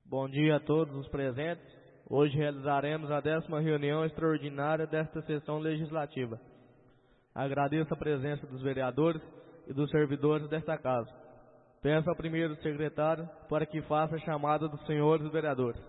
Bom dia a todos os presentes. Hoje realizaremos a 10ª reunião extraordinária desta sessão legislativa. Agradeço a presença dos vereadores e dos servidores desta casa. Peço ao primeiro secretário para que faça a chamada dos senhores vereadores.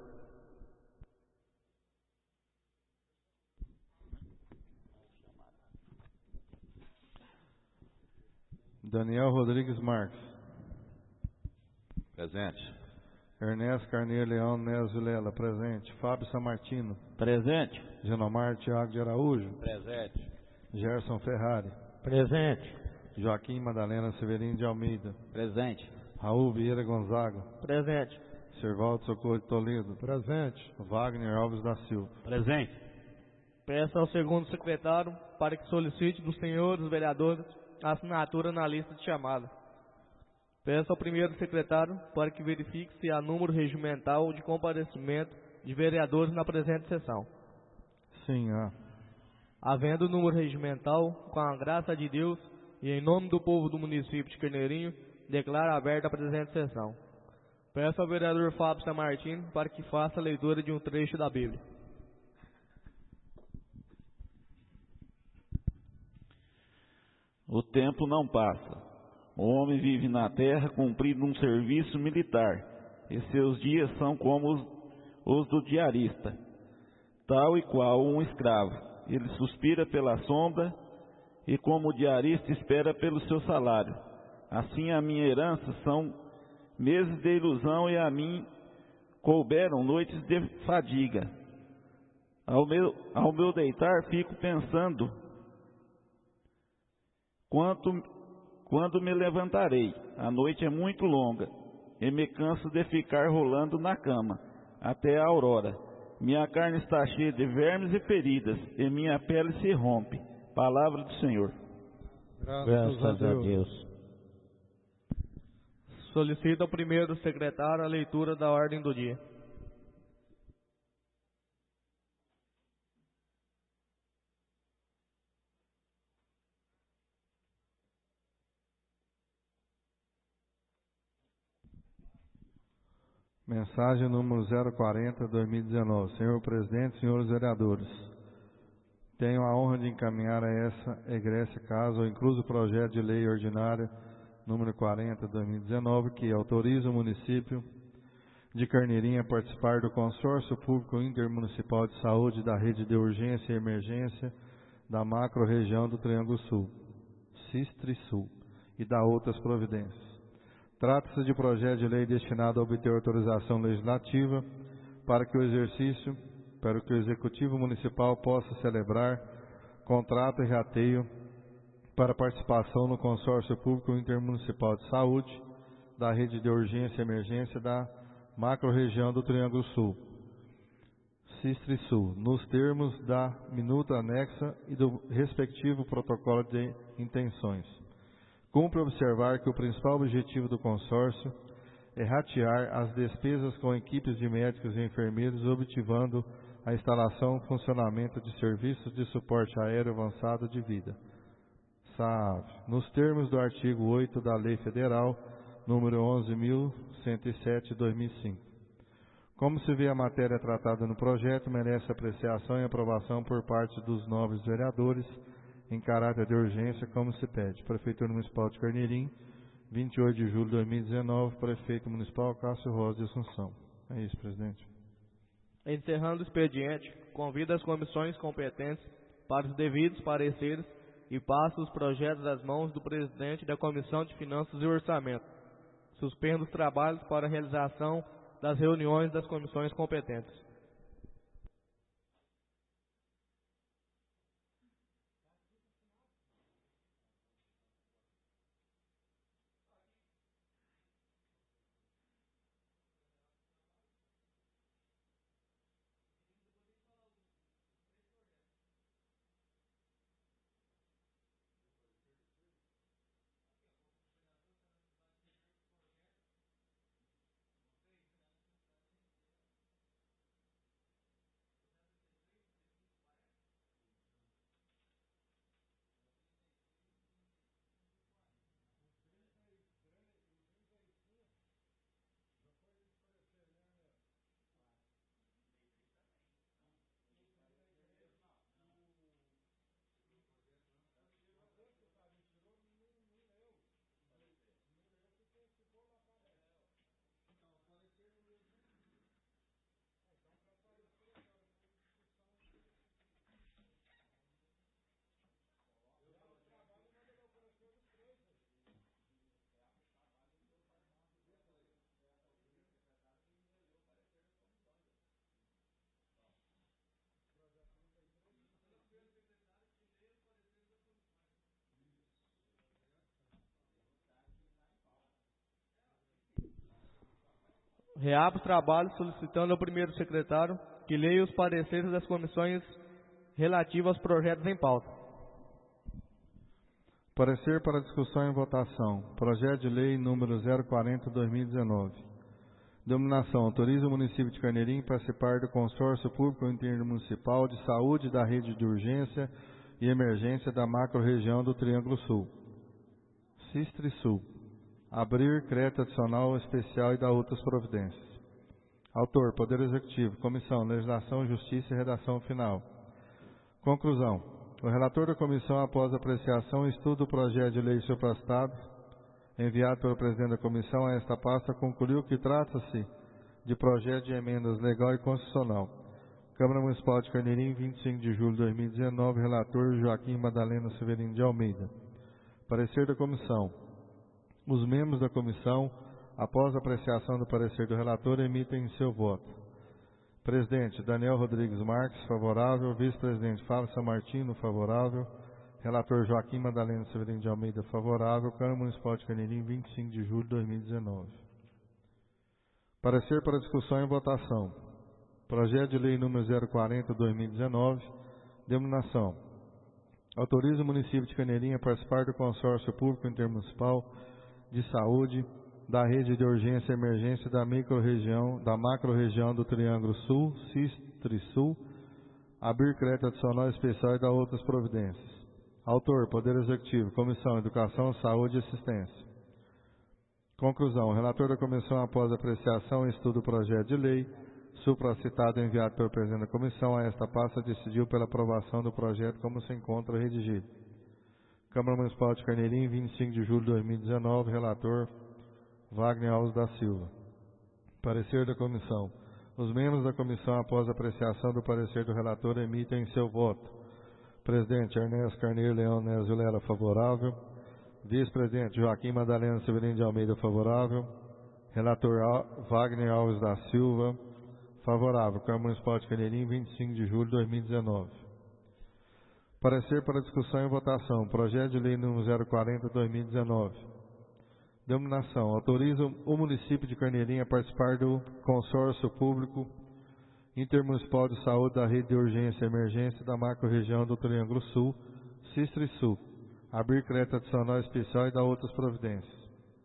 Daniel Rodrigues Marques. Presente. Ernesto Carneiro Leão Neves Vilela. Presente. Fábio Samartino. Presente. Genomar Thiago de Araújo. Presente. Gerson Ferrari. Presente. Joaquim Madalena Severino de Almeida. Presente. Raul Vieira Gonzaga. Presente. Servaldo Socorro de Toledo. Presente. Wagner Alves da Silva. Presente. Peço ao segundo secretário para que solicite dos senhores vereadores a assinatura na lista de chamada. Peço ao primeiro secretário para que verifique se há número regimental de comparecimento de vereadores na presente sessão. Sim, há. Havendo número regimental, com a graça de Deus e em nome do povo do município de Carneirinho, declaro aberta a presente sessão. Peço ao vereador Fábio Samartino para que faça a leitura de um trecho da Bíblia. O tempo não passa. O homem vive na terra cumprindo um serviço militar, e seus dias são como os do diarista, tal e qual um escravo. Ele suspira pela sombra, e como o diarista espera pelo seu salário. Assim a minha herança são meses de ilusão, e a mim couberam noites de fadiga. Ao meu deitar fico pensando quando me levantarei. A noite é muito longa, e me canso de ficar rolando na cama até a aurora. Minha carne está cheia de vermes e feridas, e minha pele se rompe. Palavra do Senhor. Graças a Deus. Solicito ao primeiro secretário a leitura da ordem do dia. Mensagem número 040/2019. Senhor Presidente, senhores vereadores, tenho a honra de encaminhar a essa egressa casa o incluso projeto de lei ordinária número 40/2019, que autoriza o município de Carneirinho a participar do Consórcio Público Intermunicipal de Saúde da Rede de Urgência e Emergência da Macro-Região do Triângulo Sul, CISTRI-Sul, e da outras providências. Trata-se de projeto de lei destinado a obter autorização legislativa para que o Executivo Municipal possa celebrar contrato e rateio para participação no Consórcio Público Intermunicipal de Saúde da Rede de Urgência e Emergência da Macro-Região do Triângulo Sul, CISTRI-Sul, nos termos da minuta anexa e do respectivo protocolo de intenções. Cumpre observar que o principal objetivo do consórcio é ratear as despesas com equipes de médicos e enfermeiros, objetivando a instalação e funcionamento de serviços de suporte aéreo avançado de vida, SAAV, nos termos do artigo 8 da Lei Federal número 11.107/2005. Como se vê, a matéria tratada no projeto merece apreciação e aprovação por parte dos nobres vereadores em caráter de urgência, como se pede. Prefeitura Municipal de Carneirinho, 28 de julho de 2019, Prefeito Municipal Cássio Rosa de Assunção. É isso, presidente. Encerrando o expediente, convido as comissões competentes para os devidos pareceres e passo os projetos às mãos do presidente da Comissão de Finanças e Orçamento. Suspendo os trabalhos para a realização das reuniões das comissões competentes. reabre os trabalhos solicitando ao primeiro secretário que leia os pareceres das comissões relativos aos projetos em pauta. Parecer para discussão e votação. Projeto de Lei número 040/2019. Denominação: autoriza o município de Carneirinho a participar do consórcio público intermunicipal de saúde da rede de urgência e emergência da macro-região do Triângulo Sul. Sistri-Sul. Abrir crédito adicional especial e dar outras providências. Autor: Poder Executivo. Comissão: Legislação, Justiça e Redação Final. Conclusão: o relator da comissão, após apreciação e estudo do projeto de lei supracitado, enviado pelo presidente da comissão a esta pasta, concluiu que trata-se de projeto de emendas legal e constitucional. Câmara Municipal de Carneirinho, 25 de julho de 2019, relator Joaquim Madalena Severino de Almeida. Parecer da comissão. Os membros da comissão, após a apreciação do parecer do relator, emitem seu voto. Presidente: Daniel Rodrigues Marques, favorável. Vice-presidente: Fábio Samartino, favorável. Relator: Joaquim Madalena Severino de Almeida, favorável. Câmara Municipal de Carneirinho, 25 de julho de 2019. Parecer para discussão e votação. Projeto de Lei número 040/2019. Denominação: autoriza o município de Carneirinho a participar do consórcio público intermunicipal de saúde da rede de urgência e emergência da macro-região do Triângulo Sul, Sistri-Sul, abrir crédito adicional especial e dar outras providências. Autor: Poder Executivo. Comissão: Educação, Saúde e Assistência. Conclusão: o relator da comissão, após apreciação e estudo do projeto de lei supracitado enviado pelo presidente da comissão a esta pasta, decidiu pela aprovação do projeto como se encontra redigido. Câmara Municipal de Carneirinho, 25 de julho de 2019, relator Wagner Alves da Silva. Parecer da comissão. Os membros da comissão, após apreciação do parecer do relator, emitem seu voto. Presidente: Ernesto Carneiro Leão Nézio Lela, favorável. Vice-presidente: Joaquim Madalena Severino de Almeida, favorável. Relator: Wagner Alves da Silva, favorável. Câmara Municipal de Carneirinho, 25 de julho de 2019. Parecer para discussão e votação. Projeto de Lei número 040/2019. Denominação: autoriza o município de Carneirinho a participar do consórcio público intermunicipal de saúde da rede de urgência e emergência da macro-região do Triângulo Sul, Sistri-Sul, abrir crédito adicional especial e dar outras providências.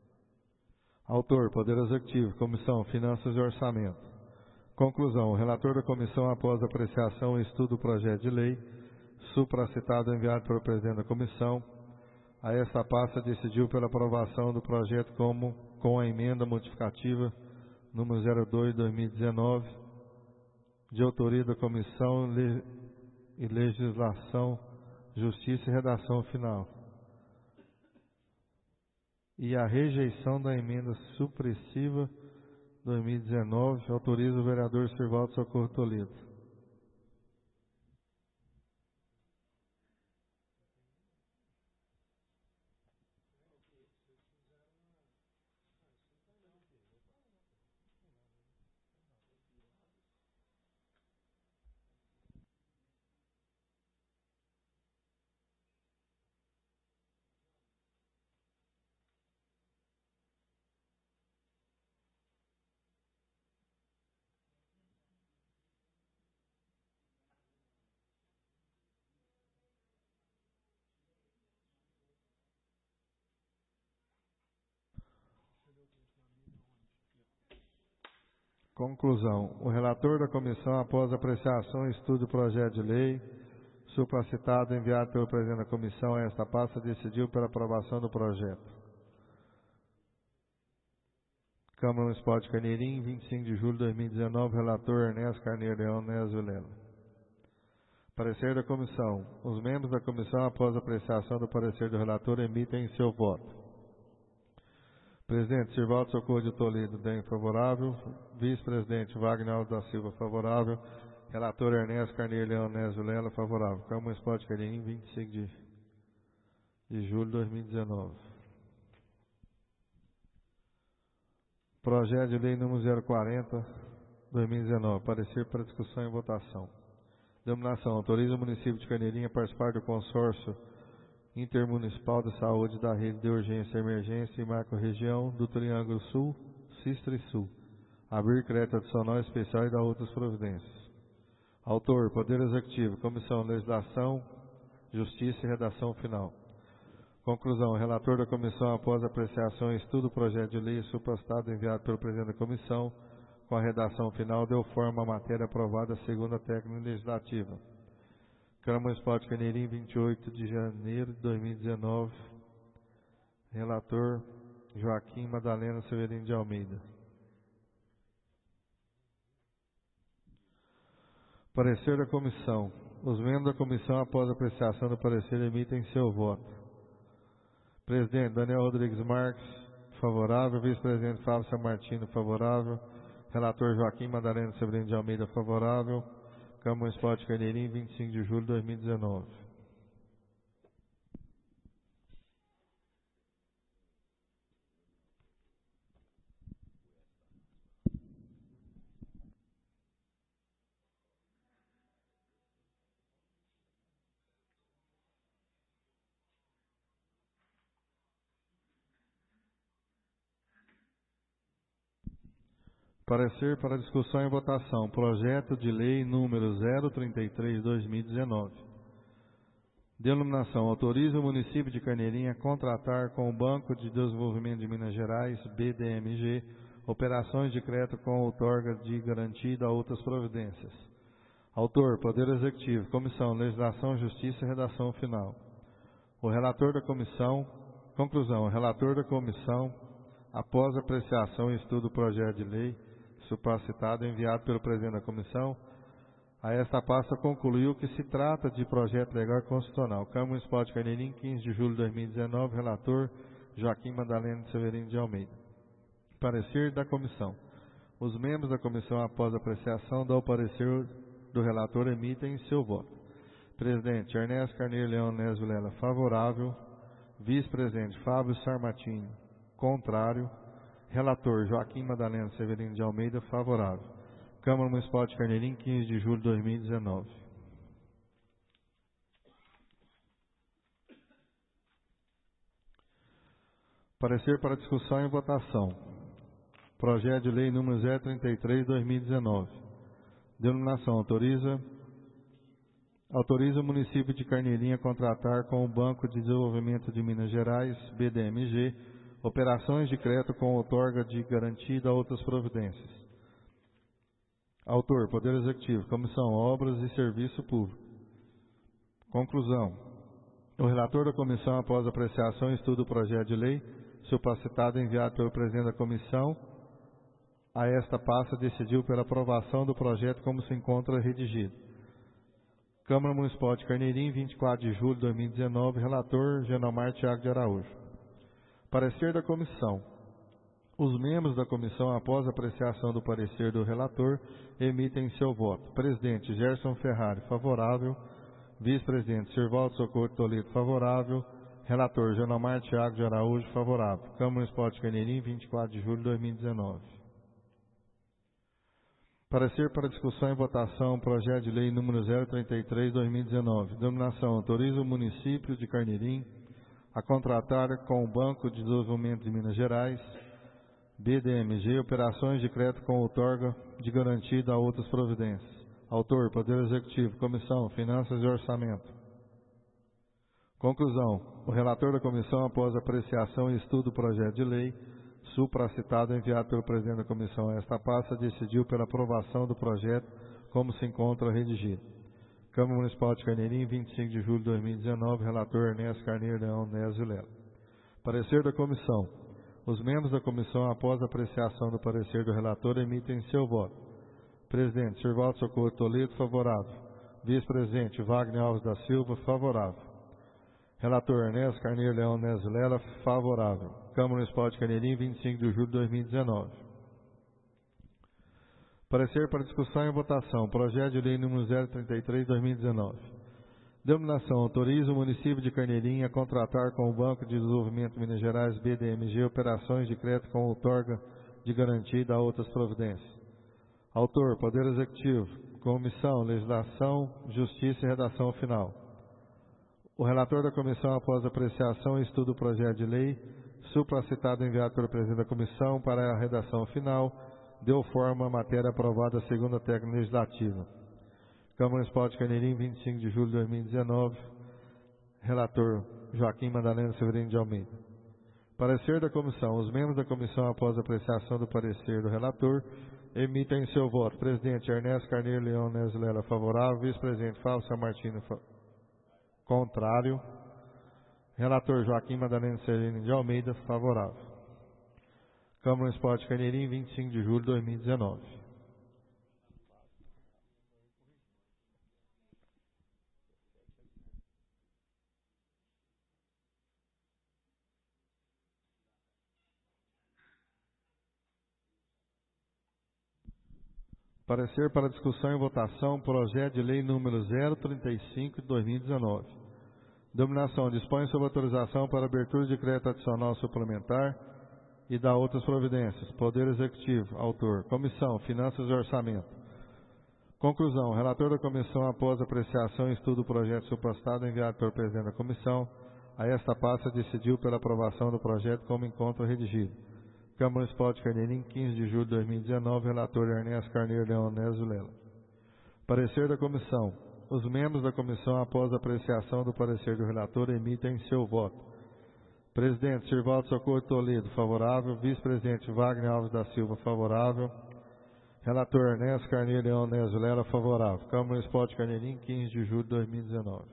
Autor: Poder Executivo. Comissão: Finanças e Orçamento. Conclusão: o relator da comissão, após apreciação e estudo do projeto de lei supracitado enviado pelo presidente da comissão a esta pasta, decidiu pela aprovação do projeto com a emenda modificativa número 02/2019, de autoria da Comissão e Legislação, Justiça e Redação Final, e a rejeição da emenda supressiva 2019, autoriza o vereador Sirvaldo Socorro Toledo. Conclusão: o relator da comissão, após apreciação e estudo do projeto de lei supracitado enviado pelo presidente da comissão a esta pasta, decidiu pela aprovação do projeto. Câmara Municipal de Carneirinho, 25 de julho de 2019, relator Ernesto Carneiro Leão Nézio Lela. Parecer da comissão. Os membros da comissão, após apreciação do parecer do relator, emitem seu voto. Presidente: Sirvaldo Socorro de Toledo, DEM, favorável. Vice-presidente: Wagner Alves da Silva, favorável. Relator Ernesto Carneiro Leão Nézio Lela, favorável. Câmara Municipal de Carneirinho, 25 de julho de 2019. Projeto de Lei número 040/2019. Parecer para discussão e votação. Denominação: autoriza o município de Carneirinho a participar do consórcio intermunicipal de saúde da rede de urgência e emergência e macro-região do Triângulo Sul, Sistri-Sul, abrir crédito adicional especial e dar outras providências. Autor, Poder Executivo, Comissão, Legislação, Justiça e Redação Final. Conclusão, o relator da comissão, após apreciação e estudo do projeto de lei suprastado enviado pelo presidente da comissão, com a redação final, deu forma à matéria aprovada segundo a técnica legislativa. Câmara Municipal de Carneirinho, 28 de janeiro de 2019. Relator, Joaquim Madalena Severino de Almeida. Parecer da comissão. Os membros da comissão, após apreciação do parecer, emitem seu voto. Presidente Daniel Rodrigues Marques, favorável. Vice-presidente Fábio Samartino, favorável. Relator Joaquim Madalena Severino de Almeida, favorável. Câmara Municipal de Carneirinho, 25 de julho de 2019. Parecer para discussão e votação. Projeto de lei número 033/2019. Denominação. Autoriza o município de Carneirinho a contratar com o Banco de Desenvolvimento de Minas Gerais, BDMG, operações de crédito com outorga de garantia e outras providências. Autor, Poder Executivo, Comissão, Legislação, Justiça e Redação Final. O relator da comissão. Conclusão. O relator da comissão, após apreciação e estudo do projeto de lei supracitado enviado pelo presidente da comissão, a esta pasta concluiu que se trata de projeto legal e constitucional. Câmara Municipal de Carneirinho, 15 de julho de 2019, relator Joaquim Madalena Severino de Almeida. Parecer da comissão. Os membros da comissão, após apreciação do parecer do relator, emitem seu voto. Presidente Ernesto Carneiro Leão Neves Vilela, favorável. Vice-presidente Fábio Sarmatini, contrário. Relator Joaquim Madalena Severino de Almeida, favorável. Câmara Municipal de Carneirinho, 15 de julho de 2019. Parecer para discussão e votação. Projeto de lei número 033/2019. Denominação. Autoriza o município de Carneirinho a contratar com o Banco de Desenvolvimento de Minas Gerais, BDMG, operações de crédito com outorga de garantia e outras providências. Autor, Poder Executivo, Comissão, Obras e Serviço Público. Conclusão. O relator da comissão, após apreciação e estudo do projeto de lei supracitado enviado pelo presidente da comissão, a esta pasta decidiu pela aprovação do projeto como se encontra redigido. Câmara Municipal de Carneirinho, 24 de julho de 2019, relator Genomar Thiago de Araújo. Parecer da comissão. Os membros da comissão, após apreciação do parecer do relator, emitem seu voto. Presidente Gerson Ferrari, favorável. Vice-presidente Sirvaldo Socorro Toledo, favorável. Relator Genomar Thiago de Araújo, favorável. Câmara Municipal de Carneirinho, 24 de julho de 2019. Parecer para discussão e votação, projeto de lei número 033/2019. Denominação. Autoriza o município de Carneirinho a contratar com o Banco de Desenvolvimento de Minas Gerais, BDMG, operações de crédito com outorga de garantia e outras providências. Autor, Poder Executivo, Comissão, Finanças e Orçamento. Conclusão. O relator da comissão, após apreciação e estudo do projeto de lei supracitado enviado pelo presidente da comissão a esta pasta, decidiu pela aprovação do projeto como se encontra redigido. Câmara Municipal de Carneirinho, 25 de julho de 2019, relator Ernesto Carneiro Leão Neves Vilela. Parecer da comissão. Os membros da comissão, após apreciação do parecer do relator, emitem seu voto. Presidente Sirvaldo Socorro Toledo, favorável. Vice-presidente Wagner Alves da Silva, favorável. Relator Ernesto Carneiro Leão Neves Vilela, favorável. Câmara Municipal de Carneirinho, 25 de julho de 2019. Parecer para discussão e votação. Projeto de lei número 033/2019. Denominação. Autoriza o município de Carneirinho a contratar com o Banco de Desenvolvimento de Minas Gerais, BDMG, operações de crédito com outorga de garantia e outras providências. Autor, Poder Executivo, Comissão, Legislação, Justiça e Redação Final. O relator da comissão, após apreciação e estudo do projeto de lei supracitado enviado pelo presidente da comissão para a redação final, deu forma à matéria aprovada segundo a técnica legislativa. Câmara Municipal de Carneirinho, 25 de julho de 2019. Relator Joaquim Madalena Severino de Almeida. Parecer da comissão. Os membros da comissão, após a apreciação do parecer do relator, emitem seu voto. Presidente Ernesto Carneiro Leão Nezulela, favorável. Vice-presidente Fábio Samartino, contrário. Relator Joaquim Madalena Severino de Almeida, favorável. Câmara Municipal de Carneirinho, 25 de julho de 2019. Parecer para discussão e votação, projeto de lei número 035 de 2019. Dominação dispõe sobre autorização para abertura de crédito adicional suplementar e dá outras providências. Poder Executivo, autor. Comissão, Finanças e Orçamento. Conclusão, relator da comissão, após apreciação e estudo do projeto supostado enviado pelo presidente da comissão, a esta pasta decidiu pela aprovação do projeto como encontro redigido. Câmara Municipal de Carneirinho, 15 de julho de 2019, relator Ernesto Carneiro Leão Nezulela. Parecer da comissão. Os membros da comissão, após a apreciação do parecer do relator, emitem seu voto. Presidente Sirvaldo Socorro Toledo, favorável. Vice-presidente Wagner Alves da Silva, favorável. Relator Ernesto Carneiro Leão Nezulela, favorável. Câmara Municipal de Carneirinho, 15 de julho de 2019.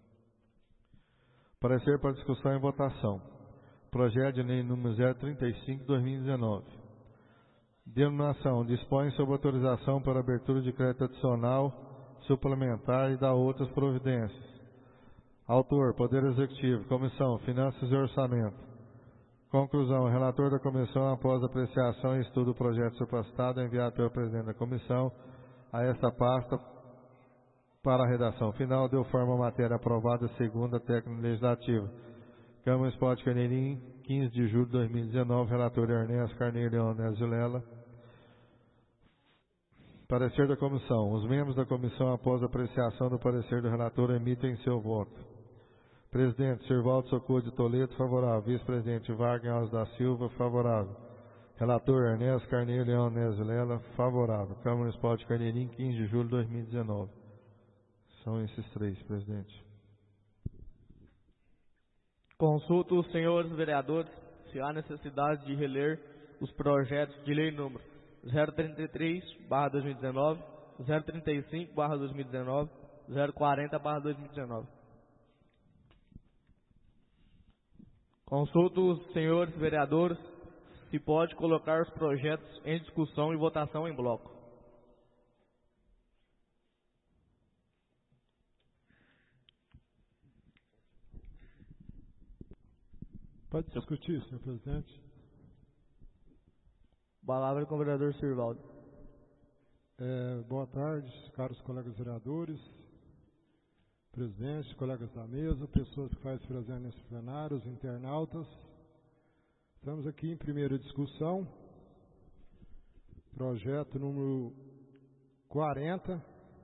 Parecer para discussão e votação. Projeto de lei número 035 de 2019. Denominação. Dispõe sobre autorização para abertura de crédito adicional, suplementar e dá outras providências. Autor, Poder Executivo. Comissão, Finanças e Orçamento. Conclusão. Relator da comissão, após apreciação e estudo do projeto supostado enviado pelo presidente da comissão, a esta pasta, para a redação final, deu forma à matéria aprovada segundo a técnica legislativa. Câmara Municipal de Carneirinho, 15 de julho de 2019, relator Ernesto Carneiro Leão Nezulela. Parecer da comissão. Os membros da comissão, após a apreciação do parecer do relator, emitem seu voto. Presidente Sirvaldo Socorro de Toledo, favorável. Vice-presidente Wagner Alves da Silva, favorável. Relator Ernesto Carneiro Leão Nezulela, favorável. Câmara Municipal de Carneirinho, 15 de julho de 2019. São esses três, presidente. Consulto os senhores vereadores se há necessidade de reler os projetos de lei número 033/2019, 035/2019, 040/2019. Consulto os senhores vereadores se pode colocar os projetos em discussão e votação em bloco. Pode discutir, senhor presidente. Palavra com o vereador Sirvaldo. Boa tarde, caros colegas vereadores, presidente, colegas da mesa, pessoas que fazem presente nesse plenário, os internautas. Estamos aqui em primeira discussão, projeto número 40,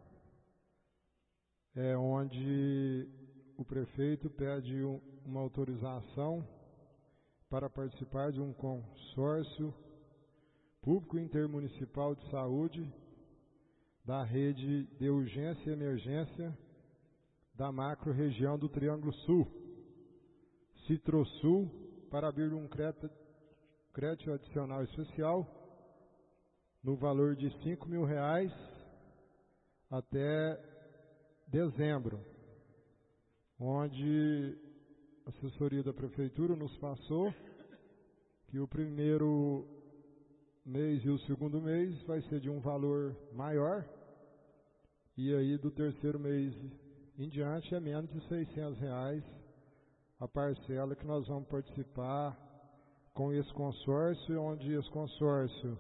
onde o prefeito pede uma autorização para participar de um consórcio público intermunicipal de saúde da rede de urgência e emergência da macro-região do Triângulo Sul, Citrosul, para abrir um crédito adicional especial no valor de R$5.000 até dezembro, onde a assessoria da prefeitura nos passou que o primeiro mês e o segundo mês vai ser de um valor maior, e aí do terceiro mês em diante é menos de R$600 a parcela que nós vamos participar com esse consórcio, onde esse consórcio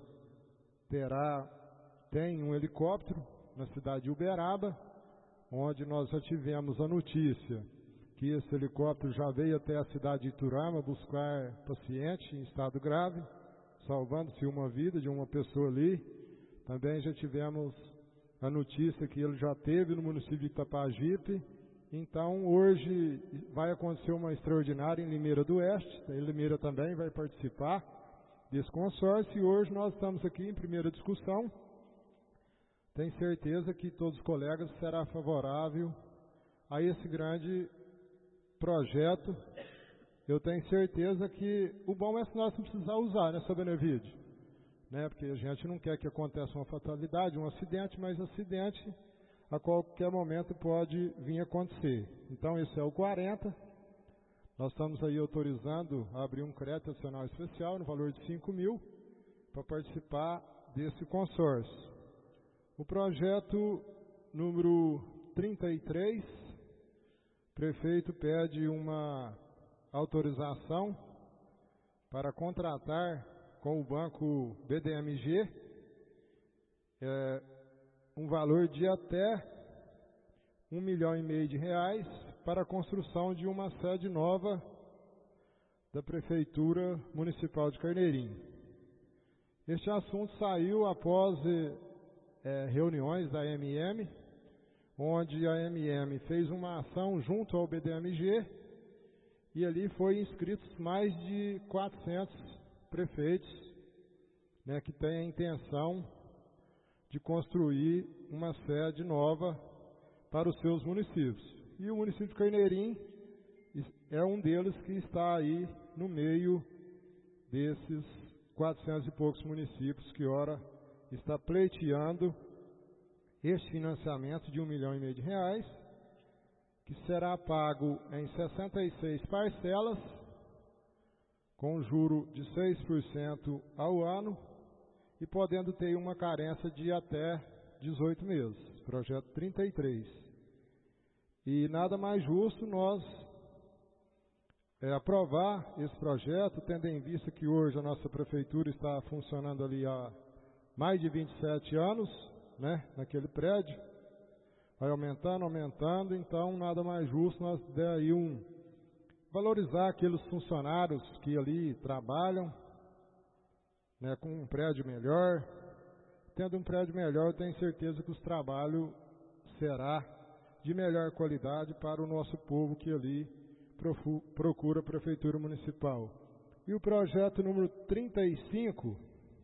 tem um helicóptero na cidade de Uberaba, onde nós já tivemos a notícia que esse helicóptero já veio até a cidade de Iturama buscar paciente em estado grave, salvando-se uma vida de uma pessoa ali. Também já tivemos a notícia que ele já teve no município de Itapajipe. Então, hoje vai acontecer uma extraordinária em Limeira do Oeste. Em Limeira também vai participar. desse consórcio e hoje nós estamos aqui em primeira discussão. Tenho certeza que todos os colegas será favorável a esse grande projeto. Eu tenho certeza que o bom é se nós não precisar usar, né, seu Benevídio? Né, porque a gente não quer que aconteça uma fatalidade, um acidente, mas acidente a qualquer momento pode vir a acontecer. Então esse é o 40. Nós estamos aí autorizando a abrir um crédito adicional especial no valor de 5.000 para participar desse consórcio. O projeto número 33, o prefeito pede uma autorização para contratar com o banco BDMG um valor de até R$1,5 milhão para a construção de uma sede nova da Prefeitura Municipal de Carneirinho. Este assunto saiu após reuniões da AMM, onde a AMM fez uma ação junto ao BDMG e ali foi inscritos mais de 400 prefeitos, né, que têm a intenção de construir uma sede nova para os seus municípios. E o município de Carneirinho é um deles que está aí no meio desses 400 e poucos municípios que ora está pleiteando este financiamento de R$1,5 milhão, que será pago em 66 parcelas, com juro de 6% ao ano e podendo ter uma carência de até 18 meses. Projeto 33. E nada mais justo nós aprovar esse projeto, tendo em vista que hoje a nossa prefeitura está funcionando ali há mais de 27 anos, né, naquele prédio, vai aumentando, então nada mais justo nós der aí valorizar aqueles funcionários que ali trabalham, né, com um prédio melhor. Tendo um prédio melhor, eu tenho certeza que os trabalhos será de melhor qualidade para o nosso povo que ali procura a Prefeitura Municipal. E o projeto número 35,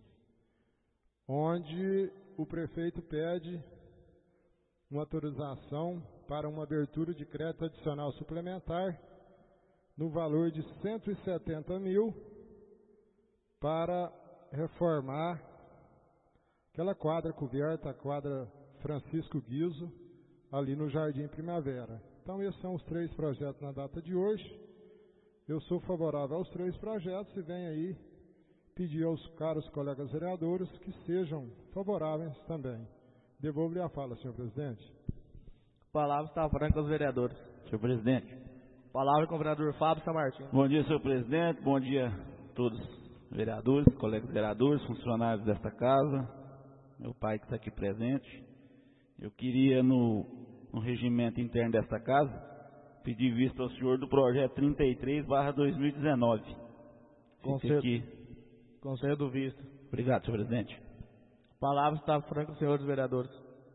onde o prefeito pede uma autorização para uma abertura de crédito adicional suplementar no valor de 170 mil para reformar aquela quadra coberta, a quadra Francisco Guizo, ali no Jardim Primavera. Então esses são os 3 projetos na data de hoje. Eu sou favorável aos 3 projetos e venho aí pedir aos caros colegas vereadores que sejam favoráveis também. Devolvo-lhe a fala, senhor presidente. A palavra está franca aos vereadores. Senhor presidente. Palavra com o vereador Fábio Samartino. Bom dia, senhor presidente. Bom dia a todos os vereadores, colegas vereadores, funcionários desta casa, meu pai que está aqui presente. Eu queria, no regimento interno desta casa, pedir vista ao senhor do projeto 33/2019. Concedo vista. Obrigado, senhor presidente. A palavra está franca aos senhores vereadores.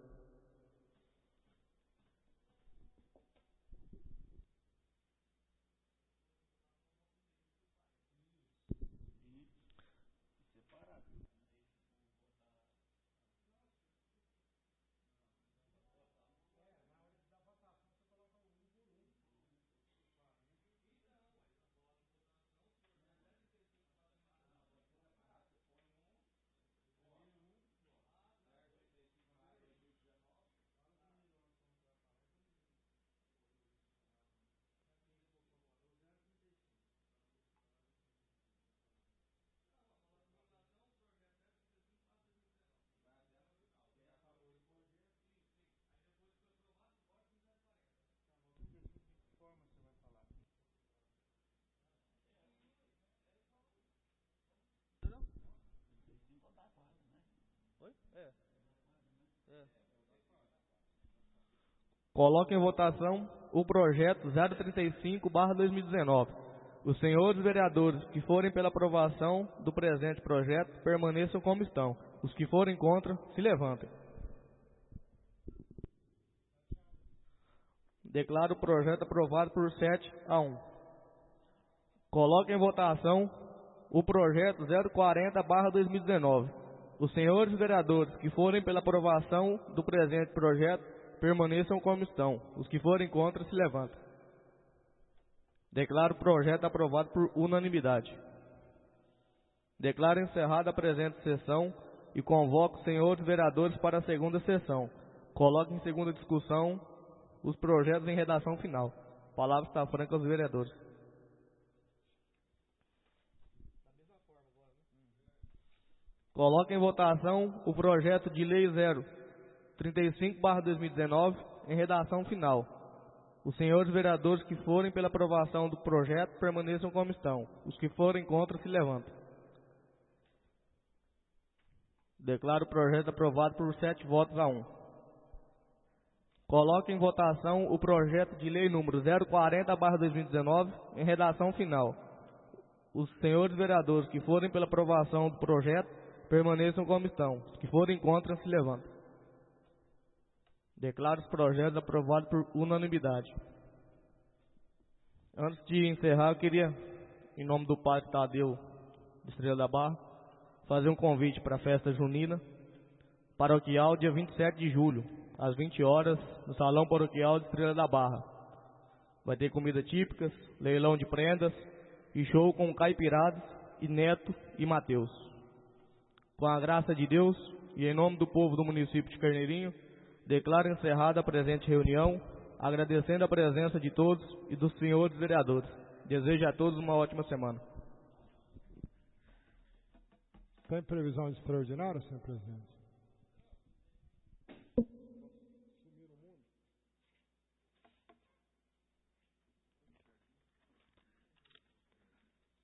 Coloque em votação o projeto 035/2019. Os senhores vereadores que forem pela aprovação do presente projeto permaneçam como estão. Os que forem contra, se levantem. Declaro o projeto aprovado por 7-1. Coloque em votação o projeto 040/2019. Os senhores vereadores que forem pela aprovação do presente projeto permaneçam como estão. Os que forem contra se levantem. Declaro o projeto aprovado por unanimidade. Declaro encerrada a presente sessão e convoco os senhores vereadores para a segunda sessão. Coloque em segunda discussão os projetos em redação final. A palavra está franca aos vereadores. Coloque em votação o projeto de lei 035/2019 em redação final. Os senhores vereadores que forem pela aprovação do projeto permaneçam como estão. Os que forem contra se levantem. Declaro o projeto aprovado por 7 votos a 1. Coloque em votação o projeto de lei número 040/2019 em redação final. Os senhores vereadores que forem pela aprovação do projeto permaneçam como estão. Os que forem contra se levantem. Declaro os projetos aprovados por unanimidade. Antes de encerrar, eu queria, em nome do Padre Tadeu de Estrela da Barra, fazer um convite para a festa junina paroquial dia 27 de julho, às 20 horas, no Salão Paroquial de Estrela da Barra. Vai ter comida típicas, leilão de prendas e show com Caipiradas e Neto e Mateus. Com a graça de Deus e em nome do povo do município de Carneirinho, declaro encerrada a presente reunião, agradecendo a presença de todos e dos senhores vereadores. Desejo a todos uma ótima semana. Tem previsão extraordinária, senhor presidente?